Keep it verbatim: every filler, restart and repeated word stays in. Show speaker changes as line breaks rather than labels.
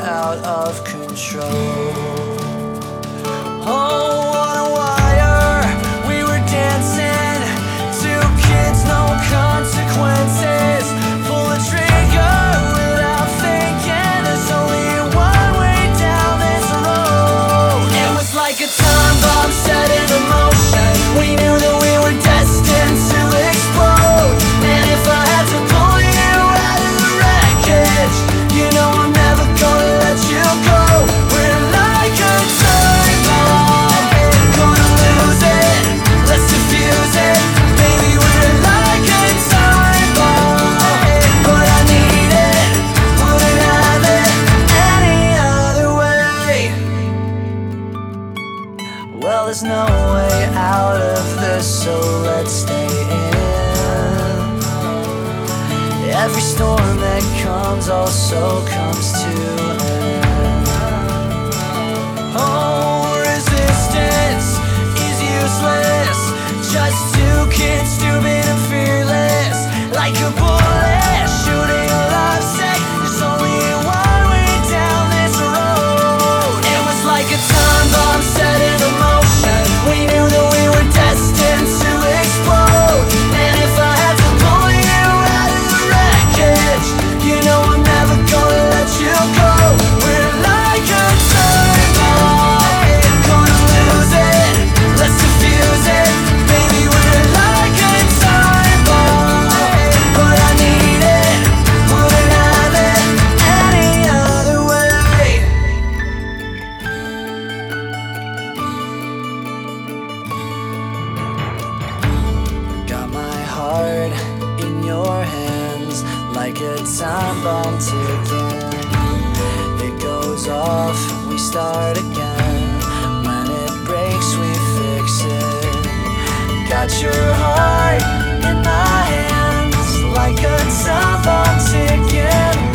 out of control. Oh, what a wire, we were dancing. Two kids, no consequences. Pull the trigger without thinking. There's only one way down this road. It was like a time bomb set in motion. We knew that we were destined to explode. And if I had to pull you out of the wreckage, you know I'm never gonna let you go. We're like a time bomb, gonna lose it, let's defuse it. Baby, we're like a time bomb, but I need it, wouldn't have it any other way. Well, there's no way out of this, so let's stay in. Every storm that comes also comes to an end. Oh, resistance is useless. Just two kids, stupid and fearless. Like a bullet shooting a love sick. There's only one way down this road. It was like a time bomb set in motion. We knew that we were destined to explode. And if I had to pull you out of the wreckage, you know I'm never gonna let you go. We're like a time bomb, gonna lose it, let's defuse it. Baby, we're like a time bomb, but I need it, wouldn't have it any other way. Got my heart in your hands, like a time bomb ticking. It goes off, we start again. When it breaks, we fix it. Got your heart in my hands, like a time bomb ticking.